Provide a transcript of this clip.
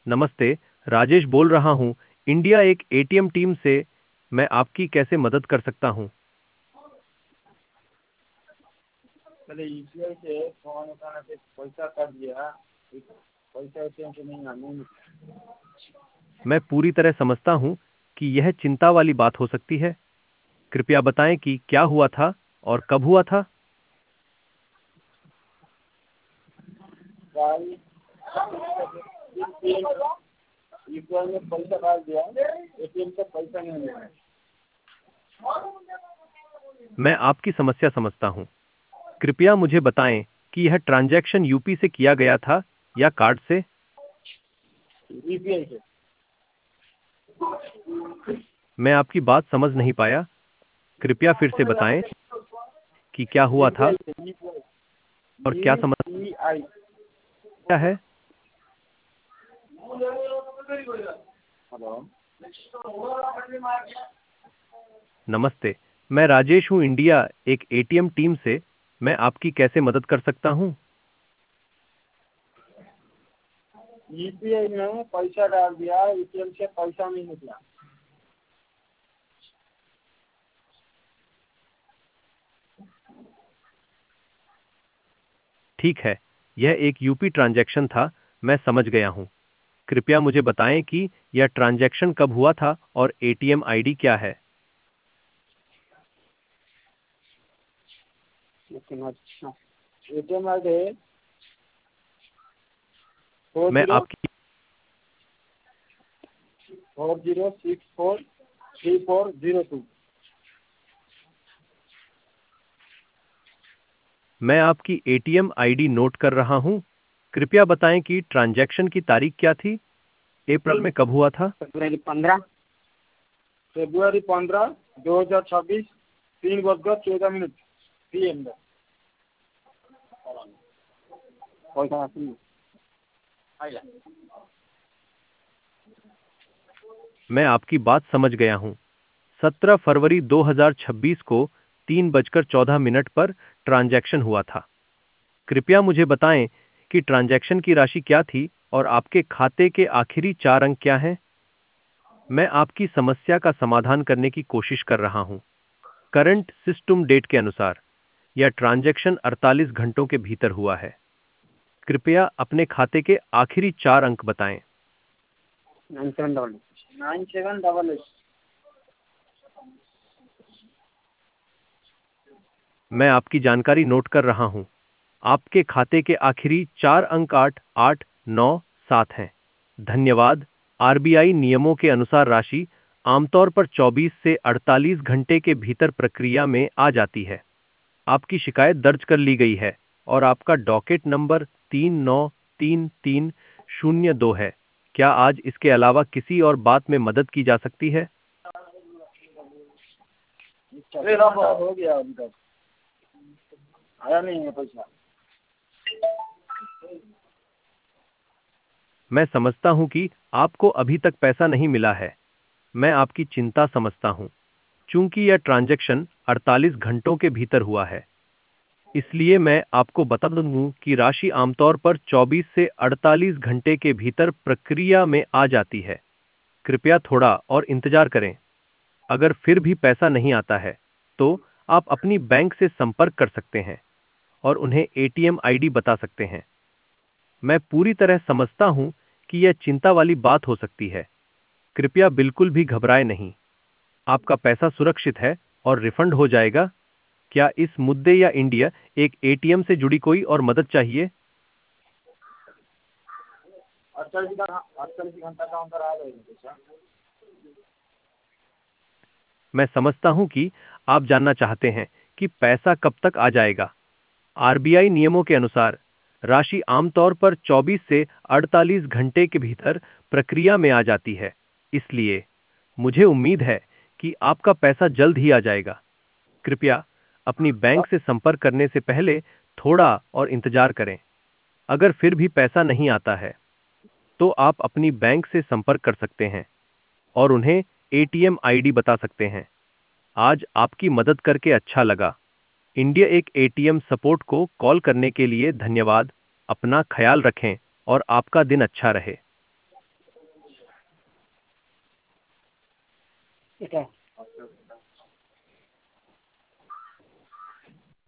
नमस्ते, राजेश बोल रहा हूँ, इंडिया एक एटीएम टीम से। मैं आपकी कैसे मदद कर सकता हूँ? पहले यूपीआई से फोन उठाने से पैसा कट गया। पैसा एटीएम से नहीं मैं पूरी तरह समझता हूँ कि यह चिंता वाली बात हो सकती है। कृपया बताएं कि क्या हुआ था और कब हुआ था। गाड़ी यूपीआई में पैसा डाल दिया, एटीएम से पैसा नहीं मिला। मैं आपकी समस्या समझता हूँ। कृपया मुझे बताएं कि यह ट्रांजैक्शन यूपी से किया गया था या कार्ड से। यूपीआई से। मैं आपकी बात समझ नहीं पाया। कृपया फिर से बताएं कि क्या हुआ था यूपीआई से और क्या समस्या यूपीआई। है। हेलो। नमस्ते, मैं राजेश हूँ, इंडिया एक एटीएम टीम से। मैं आपकी कैसे मदद कर सकता हूँ? यूपीआई में पैसा डाल दिया, एटीएम से पैसा नहीं निकला। ठीक है, यह एक यूपी ट्रांजैक्शन था। मैं समझ गया हूँ। कृपया मुझे बताएं कि यह ट्रांजैक्शन कब हुआ था और एटीएम आईडी क्या है। लेकिन अच्छा, एटीएम आई डी फोर मैं जीरो आपकी four zero six four three four zero two. मैं आपकी एटीएम आईडी नोट कर रहा हूँ। कृपया बताएं कि ट्रांजैक्शन की तारीख क्या थी। अप्रैल में कब हुआ था? February 15, 2026, 3:14 PM में। पैसा आती है। आइला। मैं आपकी बात समझ गया हूँ। 17 फरवरी 2026 को 3:14 पर ट्रांजैक्शन हुआ था। कृपया मुझे बताएं कि ट्रांजैक्शन की राशि क्या थी और आपके खाते के आखिरी 4 अंक क्या हैं। मैं आपकी समस्या का समाधान करने की कोशिश कर रहा हूं। करंट सिस्टम डेट के अनुसार यह ट्रांजैक्शन 48 घंटों के भीतर हुआ है। कृपया अपने खाते के आखिरी 4 अंक बताएं। 9788। मैं आपकी जानकारी नोट कर रहा हूं। आपके खाते के आखिरी 4 अंक 8897 हैं। धन्यवाद। आरबीआई नियमों के अनुसार राशि आमतौर पर 24 से 48 घंटे के भीतर प्रक्रिया में आ जाती है। आपकी शिकायत दर्ज कर ली गई है और आपका डॉकेट नंबर 393302 है। क्या आज इसके अलावा किसी और बात में मदद की जा सकती है? हो गया, अभी तक आया नहीं है पैसा। मैं समझता हूं कि आपको अभी तक पैसा नहीं मिला है। मैं आपकी चिंता समझता हूं। चूंकि यह ट्रांजैक्शन 48 घंटों के भीतर हुआ है, इसलिए मैं आपको बता दूं कि राशि आमतौर पर 24 से 48 घंटे के भीतर प्रक्रिया में आ जाती है। कृपया थोड़ा और इंतजार करें। अगर फिर भी पैसा नहीं आता है, तो आप अपनी बैंक से संपर्क कर सकते हैं और उन्हें एटीएम आईडी बता सकते हैं। मैं पूरी तरह समझता हूं कि यह चिंता वाली बात हो सकती है। कृपया बिल्कुल भी घबराएं नहीं। आपका पैसा सुरक्षित है और रिफंड हो जाएगा। क्या इस मुद्दे या इंडिया एक एटीएम से जुड़ी कोई और मदद चाहिए? 48 घंटा का अंदर आ जाएगा पैसा। मैं समझता हूं कि आप जानना चाहते हैं कि पैसा कब तक आ जाएगा। आरबीआई नियमों के अनुसार राशि आमतौर पर 24 से 48 घंटे के भीतर प्रक्रिया में आ जाती है। इसलिए मुझे उम्मीद है कि आपका पैसा जल्द ही आ जाएगा। कृपया अपनी बैंक से संपर्क करने से पहले थोड़ा और इंतजार करें। अगर फिर भी पैसा नहीं आता है, तो आप अपनी बैंक से संपर्क कर सकते हैं और उन्हें एटीएम आईडी बता सकते हैं। आज आपकी मदद करके अच्छा लगा। इंडिया एक एटीएम सपोर्ट को कॉल करने के लिए धन्यवाद। अपना ख्याल रखें और आपका दिन अच्छा रहे। बेटा। Okay okay.